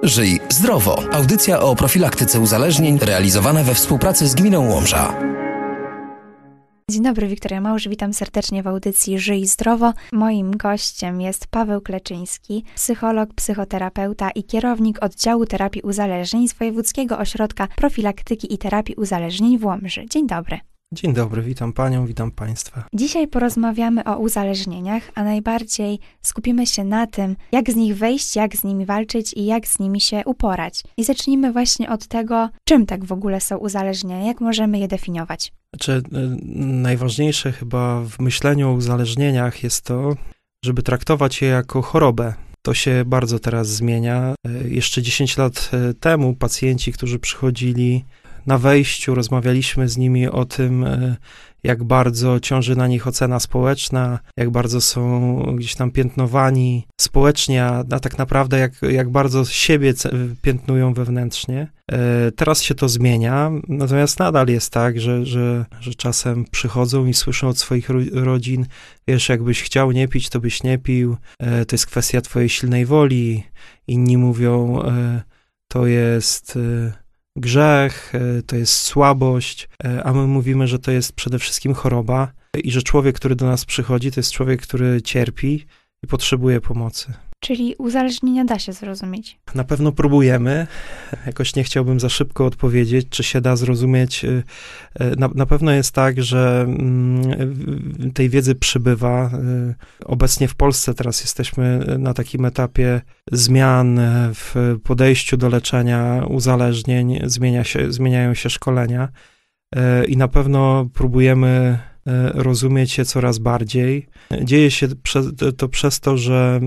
Żyj zdrowo. Audycja o profilaktyce uzależnień realizowana we współpracy z Gminą Łomża. Dzień dobry, Wiktoria Małż, witam serdecznie w audycji Żyj zdrowo. Moim gościem jest Paweł Kleczyński, psycholog, psychoterapeuta i kierownik oddziału terapii uzależnień z Wojewódzkiego Ośrodka Profilaktyki i Terapii Uzależnień w Łomży. Dzień dobry. Dzień dobry, witam Panią, witam Państwa. Dzisiaj porozmawiamy o uzależnieniach, a najbardziej skupimy się na tym, jak z nich wyjść, jak z nimi walczyć i jak z nimi się uporać. I zacznijmy właśnie od tego, czym tak w ogóle są uzależnienia, jak możemy je definiować. Najważniejsze chyba w myśleniu o uzależnieniach jest to, żeby traktować je jako chorobę. To się bardzo teraz zmienia. Jeszcze 10 lat temu pacjenci, którzy przychodzili na wejściu, rozmawialiśmy z nimi o tym, jak bardzo ciąży na nich ocena społeczna, jak bardzo są gdzieś tam piętnowani społecznie, a tak naprawdę jak bardzo siebie piętnują wewnętrznie. Teraz się to zmienia, natomiast nadal jest tak, że czasem przychodzą i słyszą od swoich rodzin, wiesz, jakbyś chciał nie pić, to byś nie pił, to jest kwestia twojej silnej woli. Inni mówią, to jest grzech, to jest słabość, a my mówimy, że to jest przede wszystkim choroba i że człowiek, który do nas przychodzi, to jest człowiek, który cierpi i potrzebuje pomocy. Czyli uzależnienia da się zrozumieć? Na pewno próbujemy. Jakoś nie chciałbym za szybko odpowiedzieć, czy się da zrozumieć. Na pewno jest tak, że tej wiedzy przybywa. Obecnie w Polsce teraz jesteśmy na takim etapie zmian w podejściu do leczenia uzależnień. Zmieniają się szkolenia i na pewno próbujemy rozumieć je coraz bardziej. Dzieje się to przez to, że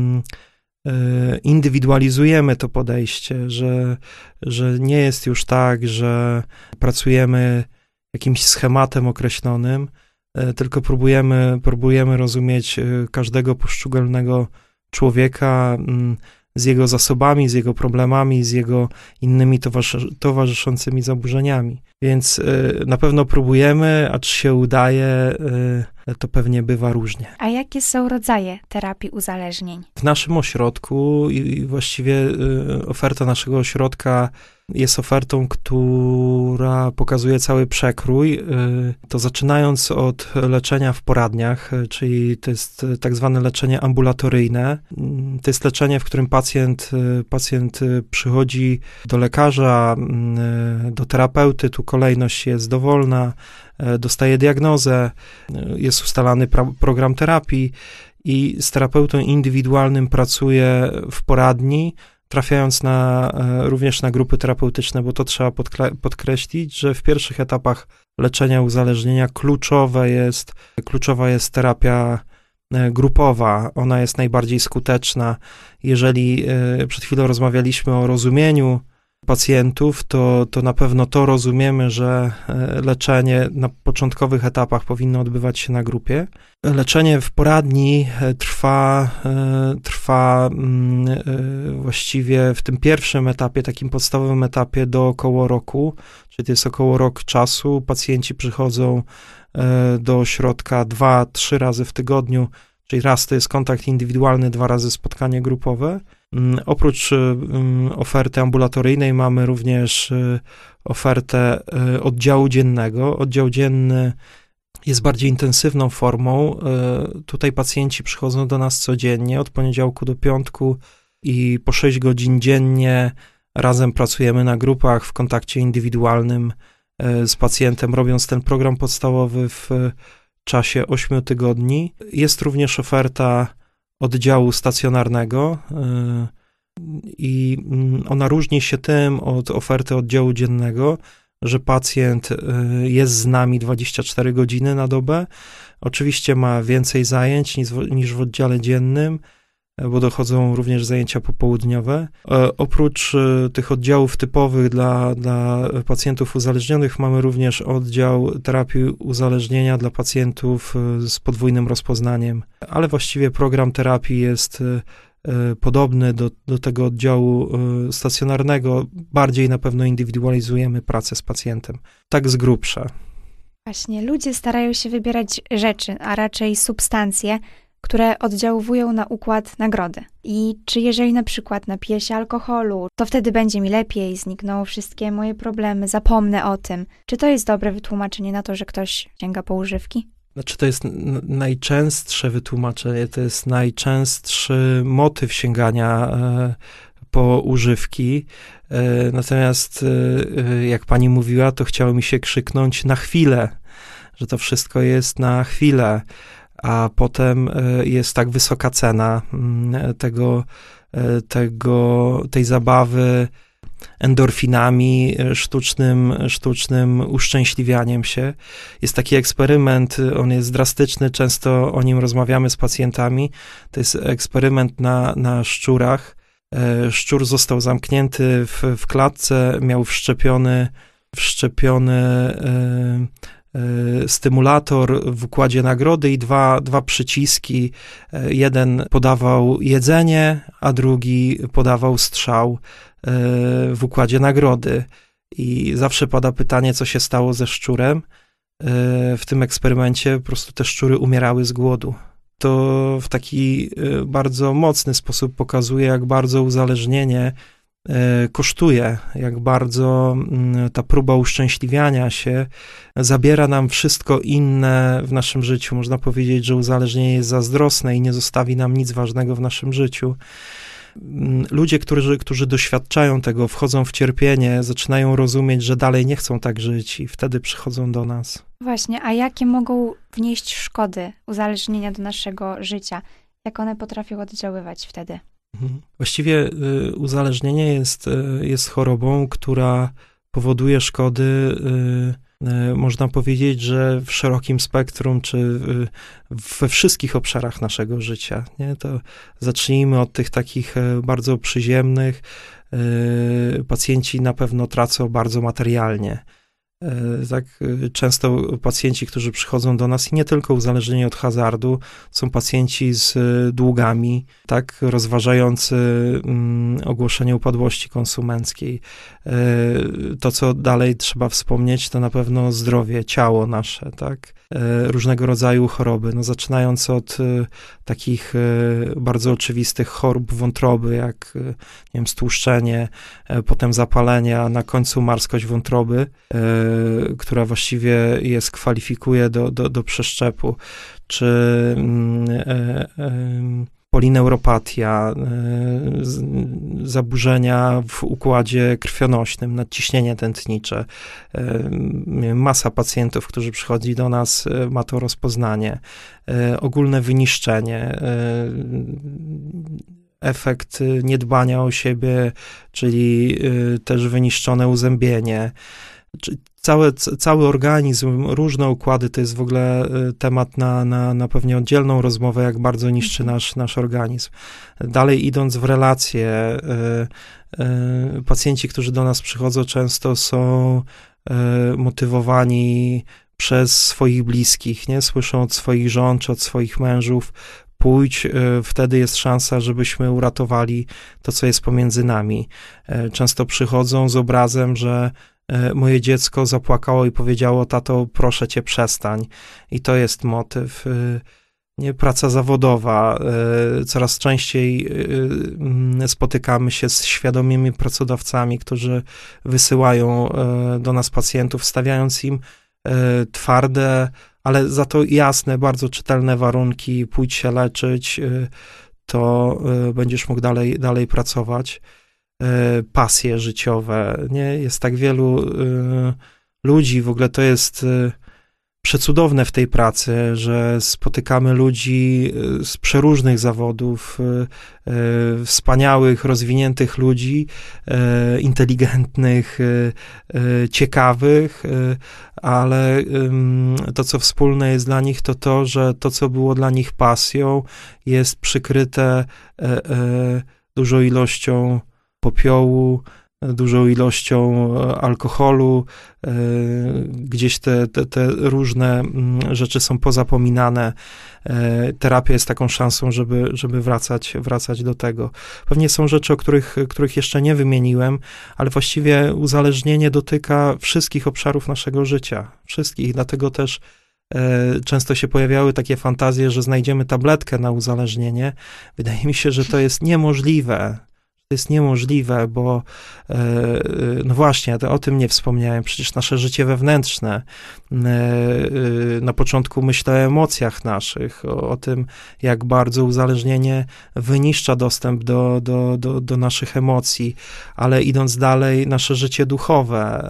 indywidualizujemy to podejście, że nie jest już tak, że pracujemy jakimś schematem określonym, tylko próbujemy rozumieć każdego poszczególnego człowieka z jego zasobami, z jego problemami, z jego innymi towarzyszącymi zaburzeniami. Więc na pewno próbujemy, a czy się udaje, to pewnie bywa różnie. A jakie są rodzaje terapii uzależnień? W naszym ośrodku i właściwie oferta naszego ośrodka jest ofertą, która pokazuje cały przekrój. To zaczynając od leczenia w poradniach, czyli to jest tak zwane leczenie ambulatoryjne. To jest leczenie, w którym pacjent przychodzi do lekarza, do terapeuty, tu kolejność jest dowolna, dostaje diagnozę, jest ustalany program terapii i z terapeutą indywidualnym pracuje w poradni, trafiając również na grupy terapeutyczne, bo to trzeba podkreślić, że w pierwszych etapach leczenia uzależnienia kluczowa jest terapia grupowa. Ona jest najbardziej skuteczna. Jeżeli przed chwilą rozmawialiśmy o rozumieniu pacjentów, to na pewno to rozumiemy, że leczenie na początkowych etapach powinno odbywać się na grupie. Leczenie w poradni trwa właściwie w tym pierwszym etapie, takim podstawowym etapie do około roku, czyli to jest około rok czasu. Pacjenci przychodzą do ośrodka 2-3 razy w tygodniu, czyli raz to jest kontakt indywidualny, 2 razy spotkanie grupowe. Oprócz oferty ambulatoryjnej mamy również ofertę oddziału dziennego. Oddział dzienny jest bardziej intensywną formą. Tutaj pacjenci przychodzą do nas codziennie, od poniedziałku do piątku i po 6 godzin dziennie razem pracujemy na grupach w kontakcie indywidualnym z pacjentem, robiąc ten program podstawowy w czasie 8 tygodni. Jest również oferta oddziału stacjonarnego i ona różni się tym od oferty oddziału dziennego, że pacjent jest z nami 24 godziny na dobę. Oczywiście ma więcej zajęć niż w oddziale dziennym, bo dochodzą również zajęcia popołudniowe. Oprócz tych oddziałów typowych dla pacjentów uzależnionych mamy również oddział terapii uzależnienia dla pacjentów z podwójnym rozpoznaniem, ale właściwie program terapii jest podobny do tego oddziału stacjonarnego. Bardziej na pewno indywidualizujemy pracę z pacjentem. Tak z grubsza. Właśnie, ludzie starają się wybierać rzeczy, a raczej substancje, które oddziałują na układ nagrody. I czy jeżeli na przykład napiję się alkoholu, to wtedy będzie mi lepiej, znikną wszystkie moje problemy, zapomnę o tym. Czy to jest dobre wytłumaczenie na to, że ktoś sięga po używki? Znaczy, to jest najczęstsze wytłumaczenie, to jest najczęstszy motyw sięgania po używki. Natomiast, jak pani mówiła, to chciało mi się krzyknąć na chwilę, że to wszystko jest na chwilę, a potem jest tak wysoka cena tej zabawy endorfinami, sztucznym uszczęśliwianiem się. Jest taki eksperyment, on jest drastyczny, często o nim rozmawiamy z pacjentami. To jest eksperyment na szczurach. Szczur został zamknięty w klatce, miał wszczepiony stymulator w układzie nagrody i dwa przyciski. Jeden podawał jedzenie, a drugi podawał strzał w układzie nagrody. I zawsze pada pytanie, co się stało ze szczurem. W tym eksperymencie po prostu te szczury umierały z głodu. To w taki bardzo mocny sposób pokazuje, jak bardzo uzależnienie kosztuje, jak bardzo ta próba uszczęśliwiania się zabiera nam wszystko inne w naszym życiu. Można powiedzieć, że uzależnienie jest zazdrosne i nie zostawi nam nic ważnego w naszym życiu. Ludzie, którzy doświadczają tego, wchodzą w cierpienie, zaczynają rozumieć, że dalej nie chcą tak żyć i wtedy przychodzą do nas. Właśnie, a jakie mogą wnieść szkody uzależnienia do naszego życia? Jak one potrafią oddziaływać wtedy? Właściwie uzależnienie jest chorobą, która powoduje szkody, można powiedzieć, że w szerokim spektrum, czy we wszystkich obszarach naszego życia. Nie? To zacznijmy od tych takich bardzo przyziemnych. Pacjenci na pewno tracą bardzo materialnie. Tak, często pacjenci, którzy przychodzą do nas i nie tylko uzależnieni od hazardu, są pacjenci z długami, tak, rozważający ogłoszenie upadłości konsumenckiej. To, co dalej trzeba wspomnieć, to na pewno zdrowie, ciało nasze, tak, różnego rodzaju choroby, no zaczynając od takich bardzo oczywistych chorób wątroby, jak, nie wiem, stłuszczenie, potem zapalenie, a na końcu marskość wątroby, która właściwie kwalifikuje do przeszczepu, czy polineuropatia, zaburzenia w układzie krwionośnym, nadciśnienie tętnicze. Masa pacjentów, którzy przychodzi do nas, ma to rozpoznanie. Ogólne wyniszczenie, efekt niedbania o siebie, czyli też wyniszczone uzębienie. Cały organizm, różne układy, to jest w ogóle temat na pewnie oddzielną rozmowę, jak bardzo niszczy nasz organizm. Dalej idąc w relacje, pacjenci, którzy do nas przychodzą, często są motywowani przez swoich bliskich, nie? Słyszą od swoich żon czy od swoich mężów: pójdź, wtedy jest szansa, żebyśmy uratowali to, co jest pomiędzy nami. Często przychodzą z obrazem, że moje dziecko zapłakało i powiedziało: tato, proszę cię, przestań. I to jest motyw. Nie, praca zawodowa. Coraz częściej spotykamy się z świadomymi pracodawcami, którzy wysyłają do nas pacjentów, stawiając im twarde, ale za to jasne, bardzo czytelne warunki: pójdź się leczyć, to będziesz mógł dalej pracować. Pasje życiowe, nie? Jest tak wielu ludzi, w ogóle to jest przecudowne w tej pracy, że spotykamy ludzi z przeróżnych zawodów, wspaniałych, rozwiniętych ludzi, inteligentnych, ciekawych, ale to, co wspólne jest dla nich, to to, że to, co było dla nich pasją, jest przykryte dużą ilością popiołu, dużą ilością alkoholu, gdzieś te różne rzeczy są pozapominane. Terapia jest taką szansą, żeby wracać do tego. Pewnie są rzeczy, o których jeszcze nie wymieniłem, ale właściwie uzależnienie dotyka wszystkich obszarów naszego życia. Wszystkich, dlatego też często się pojawiały takie fantazje, że znajdziemy tabletkę na uzależnienie. Wydaje mi się, że to jest niemożliwe. To jest niemożliwe, bo no właśnie, o tym nie wspomniałem, przecież nasze życie wewnętrzne, na początku myślę o emocjach naszych, o tym, jak bardzo uzależnienie wyniszcza dostęp do naszych emocji, ale idąc dalej, nasze życie duchowe,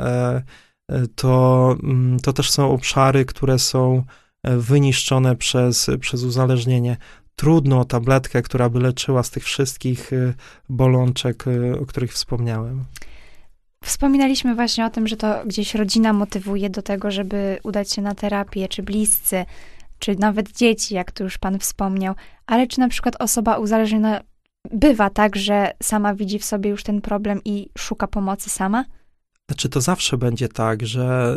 to też są obszary, które są wyniszczone przez uzależnienie. Trudno o tabletkę, która by leczyła z tych wszystkich bolączek, o których wspomniałem. Wspominaliśmy właśnie o tym, że to gdzieś rodzina motywuje do tego, żeby udać się na terapię, czy bliscy, czy nawet dzieci, jak tu już pan wspomniał. Ale czy na przykład osoba uzależniona bywa tak, że sama widzi w sobie już ten problem i szuka pomocy sama? Znaczy, to zawsze będzie tak,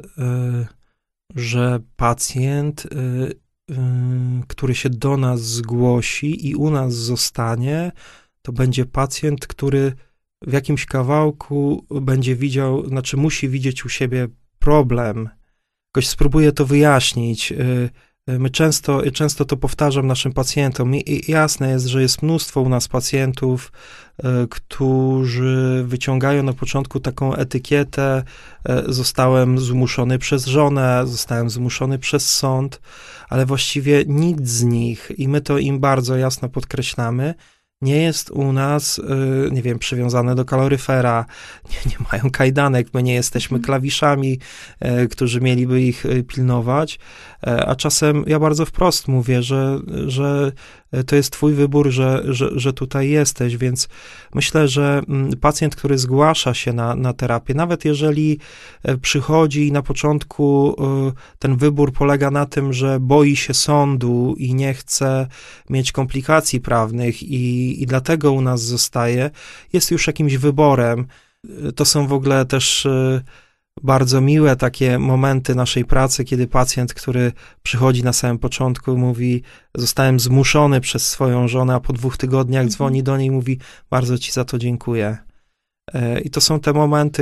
że pacjent, który się do nas zgłosi i u nas zostanie, to będzie pacjent, który w jakimś kawałku będzie widział, znaczy musi widzieć u siebie problem. Jakoś spróbuję to wyjaśnić. My często to powtarzam naszym pacjentom. I jasne jest, że jest mnóstwo u nas pacjentów, którzy wyciągają na początku taką etykietę: zostałem zmuszony przez żonę, zostałem zmuszony przez sąd, ale właściwie nic z nich, i my to im bardzo jasno podkreślamy, nie jest u nas, nie wiem, przywiązane do kaloryfera, nie mają kajdanek, my nie jesteśmy klawiszami, którzy mieliby ich pilnować, a czasem ja bardzo wprost mówię, że to jest twój wybór, że tutaj jesteś, więc myślę, że pacjent, który zgłasza się na terapię, nawet jeżeli przychodzi i na początku ten wybór polega na tym, że boi się sądu i nie chce mieć komplikacji prawnych i dlatego u nas zostaje, jest już jakimś wyborem. To są w ogóle też bardzo miłe takie momenty naszej pracy, kiedy pacjent, który przychodzi na samym początku, mówi: zostałem zmuszony przez swoją żonę, a po 2 tygodniach dzwoni do niej i mówi: bardzo ci za to dziękuję. I to są te momenty,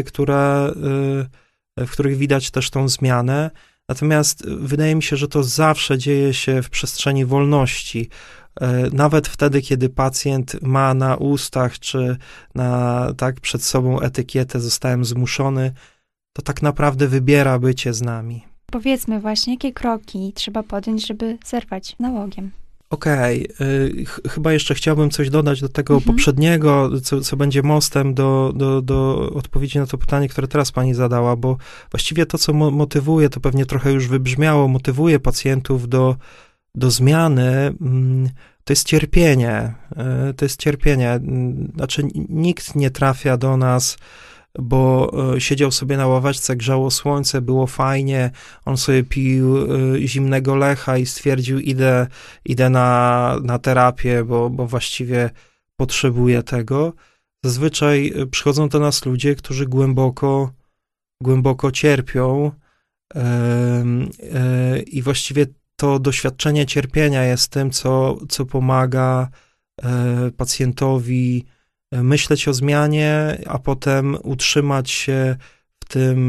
w których widać też tą zmianę. Natomiast wydaje mi się, że to zawsze dzieje się w przestrzeni wolności. Nawet wtedy, kiedy pacjent ma na ustach czy tak przed sobą etykietę „zostałem zmuszony”, to tak naprawdę wybiera bycie z nami. Powiedzmy właśnie, jakie kroki trzeba podjąć, żeby zerwać nałogiem. Okej, chyba jeszcze chciałbym coś dodać do tego poprzedniego, co będzie mostem do odpowiedzi na to pytanie, które teraz pani zadała, bo właściwie to, co motywuje, to pewnie trochę już wybrzmiało, motywuje pacjentów do zmiany, to jest cierpienie. To jest cierpienie. Znaczy, nikt nie trafia do nas, bo siedział sobie na ławeczce, grzało słońce, było fajnie, on sobie pił zimnego Lecha i stwierdził: idę na terapię, bo właściwie potrzebuję tego. Zazwyczaj przychodzą do nas ludzie, którzy głęboko cierpią, i właściwie to doświadczenie cierpienia jest tym, co pomaga pacjentowi myśleć o zmianie, a potem utrzymać się w tym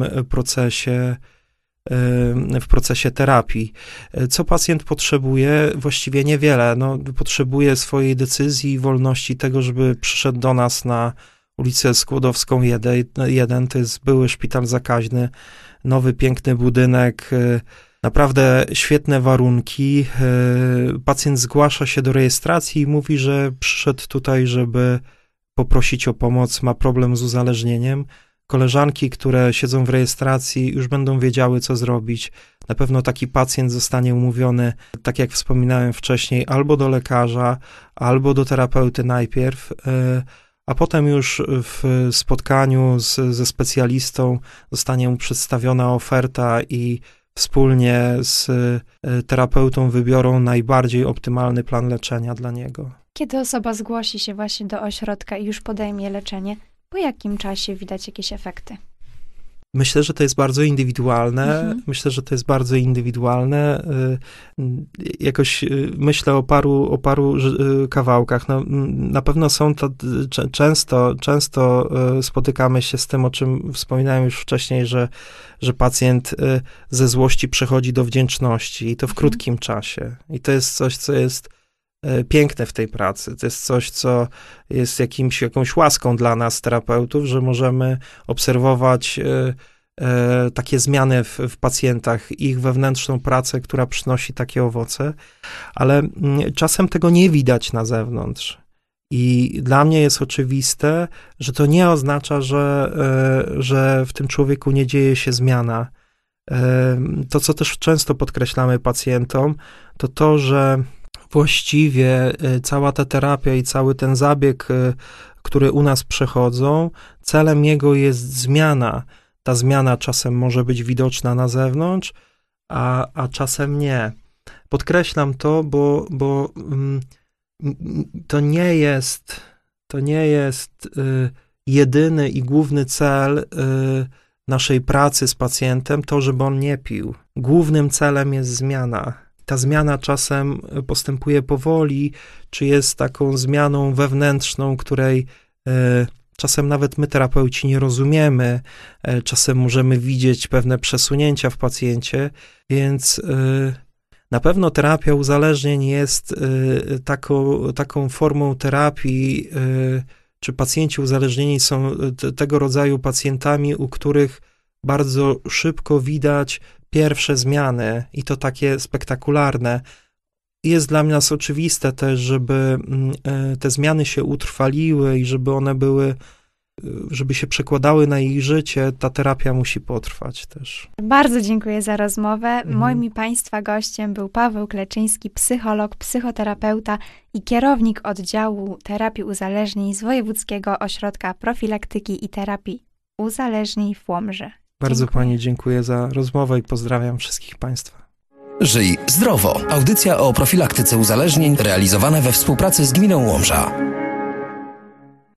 procesie terapii. Co pacjent potrzebuje? Właściwie niewiele. Potrzebuje swojej decyzji i wolności, tego, żeby przyszedł do nas na ulicę Skłodowską 1. To jest były szpital zakaźny, nowy, piękny budynek, naprawdę świetne warunki. Pacjent zgłasza się do rejestracji i mówi, że przyszedł tutaj, żeby poprosić o pomoc, ma problem z uzależnieniem. Koleżanki, które siedzą w rejestracji, już będą wiedziały, co zrobić. Na pewno taki pacjent zostanie umówiony, tak jak wspominałem wcześniej, albo do lekarza, albo do terapeuty najpierw, a potem już w spotkaniu ze specjalistą zostanie mu przedstawiona oferta i wspólnie z terapeutą wybiorą najbardziej optymalny plan leczenia dla niego. Kiedy osoba zgłosi się właśnie do ośrodka i już podejmie leczenie, po jakim czasie widać jakieś efekty? Myślę, że to jest bardzo indywidualne. Jakoś myślę o paru kawałkach. No, na pewno są to często spotykamy się z tym, o czym wspominałem już wcześniej, że pacjent ze złości przechodzi do wdzięczności i to w krótkim czasie. I to jest coś, co jest piękne w tej pracy. To jest coś, co jest jakąś łaską dla nas, terapeutów, że możemy obserwować takie zmiany w pacjentach, ich wewnętrzną pracę, która przynosi takie owoce, ale czasem tego nie widać na zewnątrz. I dla mnie jest oczywiste, że to nie oznacza, że w tym człowieku nie dzieje się zmiana. To, co też często podkreślamy pacjentom, to, że właściwie cała ta terapia i cały ten zabieg, który u nas przechodzą, celem jego jest zmiana. Ta zmiana czasem może być widoczna na zewnątrz, a czasem nie. Podkreślam to, bo to nie jest jedyny i główny cel naszej pracy z pacjentem, to, żeby on nie pił. Głównym celem jest zmiana. Ta zmiana czasem postępuje powoli, czy jest taką zmianą wewnętrzną, której czasem nawet my, terapeuci, nie rozumiemy. Czasem możemy widzieć pewne przesunięcia w pacjencie, więc na pewno terapia uzależnień jest taką formą terapii, czy pacjenci uzależnieni są tego rodzaju pacjentami, u których bardzo szybko widać pierwsze zmiany i to takie spektakularne. Jest dla nas oczywiste też, żeby te zmiany się utrwaliły i żeby one żeby się przekładały na ich życie, ta terapia musi potrwać też. Bardzo dziękuję za rozmowę. Moim i Państwa gościem był Paweł Kleczyński, psycholog, psychoterapeuta i kierownik oddziału terapii uzależnień z Wojewódzkiego Ośrodka Profilaktyki i Terapii Uzależnień w Łomży. Bardzo Pani dziękuję za rozmowę i pozdrawiam wszystkich Państwa. Żyj zdrowo. Audycja o profilaktyce uzależnień realizowana we współpracy z Gminą Łomża.